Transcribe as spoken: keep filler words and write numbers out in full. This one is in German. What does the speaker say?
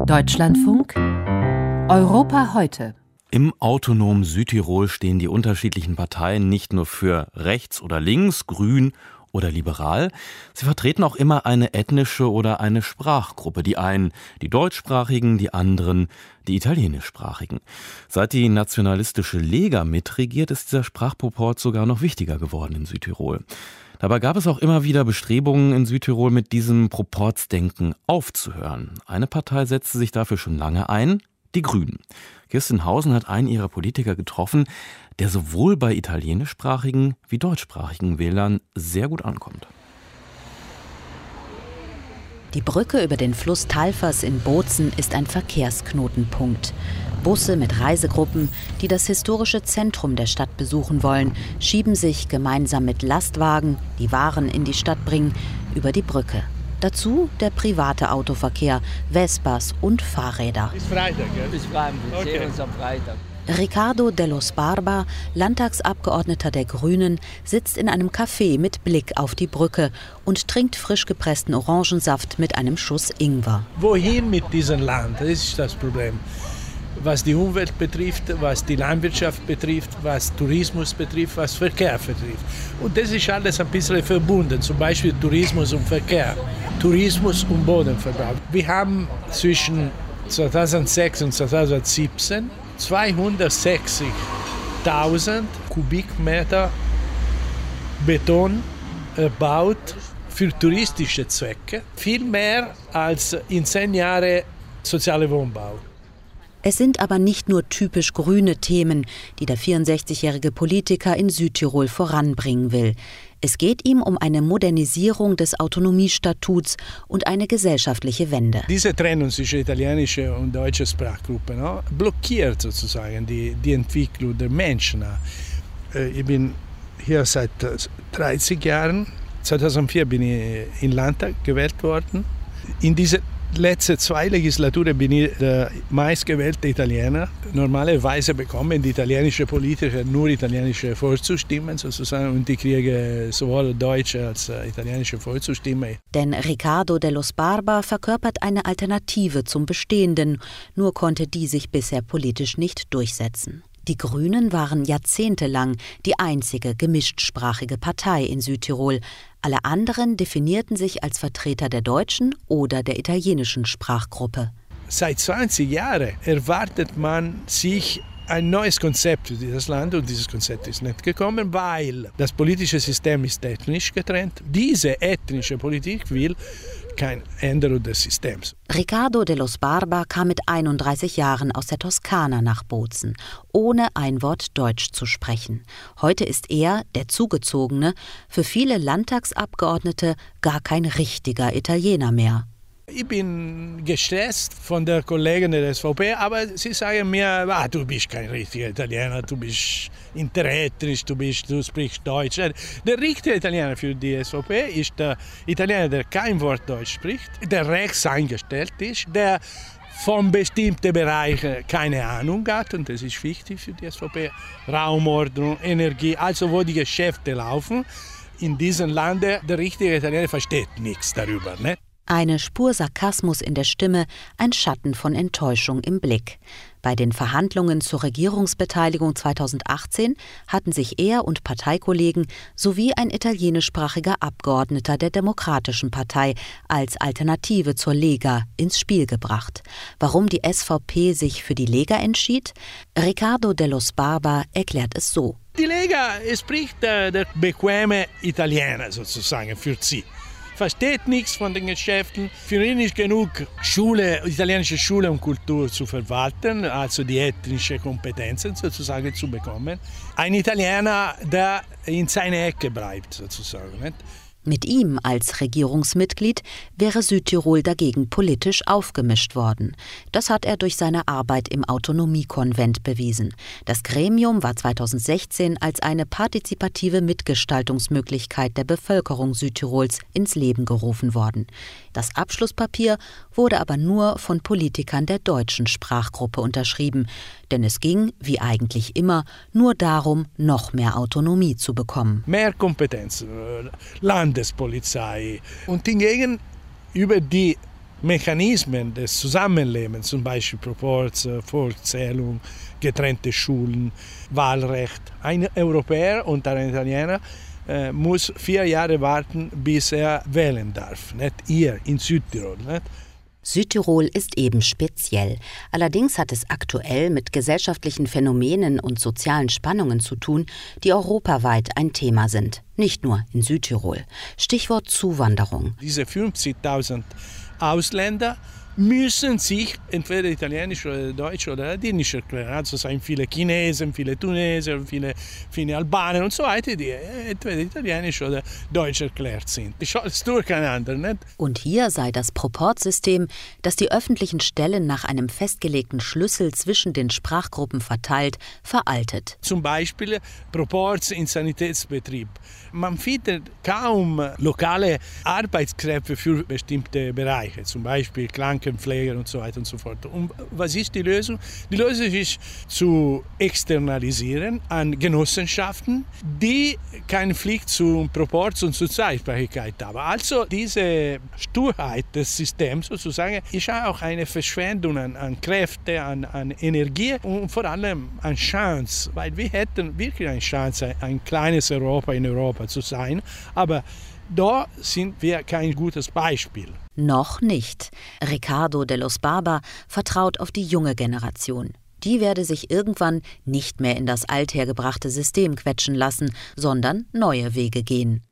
Deutschlandfunk Europa heute. Im autonomen Südtirol stehen die unterschiedlichen Parteien nicht nur für rechts oder links, grün oder liberal. Sie vertreten auch immer eine ethnische oder eine Sprachgruppe. Die einen die deutschsprachigen, die anderen die italienischsprachigen. Seit die nationalistische Lega mitregiert, ist dieser Sprachproport sogar noch wichtiger geworden in Südtirol. Dabei gab es auch immer wieder Bestrebungen in Südtirol, mit diesem Proportsdenken aufzuhören. Eine Partei setzte sich dafür schon lange ein, die Grünen. Kirsten Hausen hat einen ihrer Politiker getroffen, der sowohl bei italienischsprachigen wie deutschsprachigen Wählern sehr gut ankommt. Die Brücke über den Fluss Talfers in Bozen ist ein Verkehrsknotenpunkt. Busse mit Reisegruppen, die das historische Zentrum der Stadt besuchen wollen, schieben sich gemeinsam mit Lastwagen, die Waren in die Stadt bringen, über die Brücke. Dazu der private Autoverkehr, Vespas und Fahrräder. Bis Freitag, ja? Bis Freitag. Wir Okay. sehen uns am Freitag. Ricardo Dello Sbarba, Landtagsabgeordneter der Grünen, sitzt in einem Café mit Blick auf die Brücke und trinkt frisch gepressten Orangensaft mit einem Schuss Ingwer. Wohin mit diesem Land? Das ist das Problem. Was die Umwelt betrifft, was die Landwirtschaft betrifft, was Tourismus betrifft, was Verkehr betrifft. Und das ist alles ein bisschen verbunden, zum Beispiel Tourismus und Verkehr, Tourismus und Bodenverbrauch. Wir haben zwischen zweitausendsechs und zweitausendsiebzehn zweihundertsechzigtausend Kubikmeter Beton erbaut für touristische Zwecke, viel mehr als in zehn Jahren sozialer Wohnbau. Es sind aber nicht nur typisch grüne Themen, die der vierundsechzigjährige Politiker in Südtirol voranbringen will. Es geht ihm um eine Modernisierung des Autonomiestatuts und eine gesellschaftliche Wende. Diese Trennung zwischen italienischer und deutscher Sprachgruppe, no, blockiert sozusagen die, die Entwicklung der Menschen. Ich bin hier seit dreißig Jahren. zweitausendvier bin ich in Landtag gewählt worden. In dieser letzten zwei Legislaturen bin ich der meistgewählte Italiener. Normalerweise bekommen die italienischen Politiker nur italienische Vorzustimmen sozusagen und ich kriege sowohl deutsche als italienische Vorzustimmen. Denn Ricardo Dello Sbarba verkörpert eine Alternative zum Bestehenden, nur konnte die sich bisher politisch nicht durchsetzen. Die Grünen waren jahrzehntelang die einzige gemischtsprachige Partei in Südtirol. Alle anderen definierten sich als Vertreter der deutschen oder der italienischen Sprachgruppe. Seit zwanzig Jahren erwartet man sich ein neues Konzept für dieses Land und dieses Konzept ist nicht gekommen, weil das politische System ist ethnisch getrennt. Diese ethnische Politik will keine Änderung des Systems. Ricardo Dello Sbarba kam mit einunddreißig Jahren aus der Toskana nach Bozen, ohne ein Wort Deutsch zu sprechen. Heute ist er, der Zugezogene, für viele Landtagsabgeordnete gar kein richtiger Italiener mehr. Ich bin gestresst von der Kollegen der S V P, aber sie sagen mir, ah, du bist kein richtiger Italiener, du bist interethnisch, du, bist, du sprichst Deutsch. Der richtige Italiener für die S V P ist der Italiener, der kein Wort Deutsch spricht, der rechts eingestellt ist, der von bestimmten Bereichen keine Ahnung hat, und das ist wichtig für die S V P, Raumordnung, Energie, also wo die Geschäfte laufen. In diesem Land, der richtige Italiener versteht nichts darüber, ne? Eine Spur Sarkasmus in der Stimme, ein Schatten von Enttäuschung im Blick. Bei den Verhandlungen zur Regierungsbeteiligung zweitausendachtzehn hatten sich er und Parteikollegen sowie ein italienischsprachiger Abgeordneter der Demokratischen Partei als Alternative zur Lega ins Spiel gebracht. Warum die S V P sich für die Lega entschied? Ricardo Dello Sbarba erklärt es so. Die Lega spricht äh, der bequeme Italiener sozusagen für sie. Versteht nichts von den Geschäften. Für ihn ist genug Schule, italienische Schule und Kultur zu verwalten, also die ethnische Kompetenzen sozusagen zu bekommen. Ein Italiener, der in seiner Ecke bleibt sozusagen. Nicht? Mit ihm als Regierungsmitglied wäre Südtirol dagegen politisch aufgemischt worden. Das hat er durch seine Arbeit im Autonomiekonvent bewiesen. Das Gremium war zweitausendsechzehn als eine partizipative Mitgestaltungsmöglichkeit der Bevölkerung Südtirols ins Leben gerufen worden. Das Abschlusspapier wurde aber nur von Politikern der deutschen Sprachgruppe unterschrieben, denn es ging, wie eigentlich immer, nur darum, noch mehr Autonomie zu bekommen. Mehr Kompetenz, Landespolizei und hingegen über die Mechanismen des Zusammenlebens, zum Beispiel Proporz, Volkszählung, getrennte Schulen, Wahlrecht. Ein Europäer und ein Italiener äh, muss vier Jahre warten, bis er wählen darf. Nicht hier in Südtirol. Nicht? Südtirol ist eben speziell. Allerdings hat es aktuell mit gesellschaftlichen Phänomenen und sozialen Spannungen zu tun, die europaweit ein Thema sind. Nicht nur in Südtirol. Stichwort Zuwanderung. Diese fünfzigtausend Ausländer müssen sich entweder italienisch oder deutsch oder ladinisch erklären. Also es sind viele Chinesen, viele Tunesier, viele, viele Albaner und so weiter, die entweder italienisch oder deutsch erklärt sind. Das ist alles durcheinander, nicht? Und hier sei das Proportsystem, das die öffentlichen Stellen nach einem festgelegten Schlüssel zwischen den Sprachgruppen verteilt, veraltet. Zum Beispiel Proporz im Sanitätsbetrieb. Man findet kaum lokale Arbeitskräfte für bestimmte Bereiche, zum Beispiel Krankenpfleger und so weiter und so fort. Und was ist die Lösung? Die Lösung ist zu externalisieren an Genossenschaften, die keine Pflicht zu Proporz und zu Zweisprachigkeit haben. Also diese Sturheit des Systems sozusagen ist auch eine Verschwendung an, an Kräfte, an, an Energie und vor allem an Chance, weil wir hätten wirklich eine Chance, ein kleines Europa in Europa zu sein, aber da sind wir kein gutes Beispiel. Noch nicht. Ricardo de los Barba vertraut auf die junge Generation. Die werde sich irgendwann nicht mehr in das althergebrachte System quetschen lassen, sondern neue Wege gehen.